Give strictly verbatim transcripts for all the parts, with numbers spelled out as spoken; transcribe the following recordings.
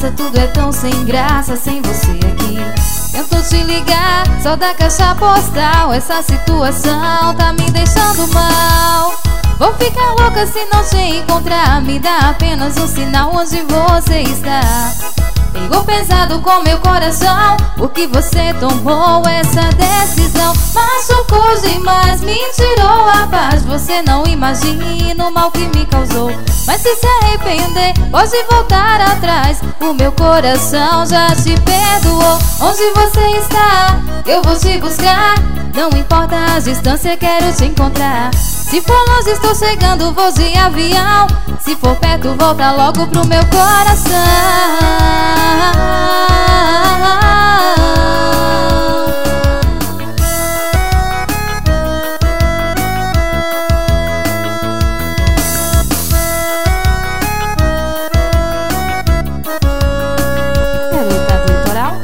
passa, tudo é tão sem graça sem você aqui. Tento te ligar, só da caixa postal. Essa situação tá me deixando mal. Vou ficar louca se não te encontrar. Me dá apenas um sinal onde você está. Pegou pesado com meu coração, porque você tomou essa decisão. Machucou demais, me tirou a paz. Você não imagina o mal que me causou. Mas se se arrepender, pode voltar atrás. O meu coração já te perdoou. Onde você está? Eu vou te buscar. Não importa a distância, quero te encontrar. Se for longe, estou chegando, vou de avião. Se for perto, volta logo pro meu coração. Garota do litoral.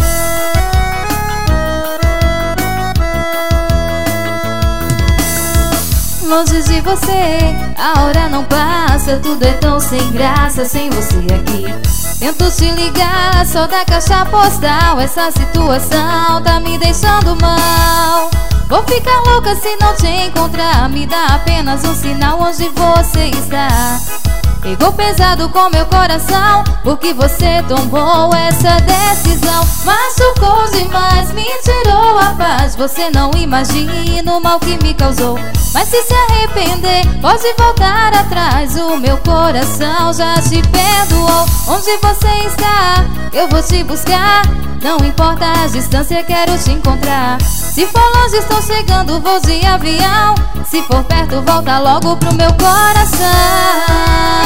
Longe de você, a hora não passa. Tudo é tão sem graça sem você aqui. Tento te ligar, só da caixa postal. Essa situação tá me deixando mal. Vou ficar louca se não te encontrar. Me dá apenas um sinal onde você está. Pegou pesado com meu coração, porque você tomou essa decisão. Machucou demais, me tirou a paz. Você não imagina o mal que me causou. Mas se se arrepender, pode voltar atrás. O meu coração já te perdoou. Onde você está? Eu vou te buscar. Não importa a distância, quero te encontrar. Se for longe, estou chegando, vou de avião. Se for perto, volta logo pro meu coração.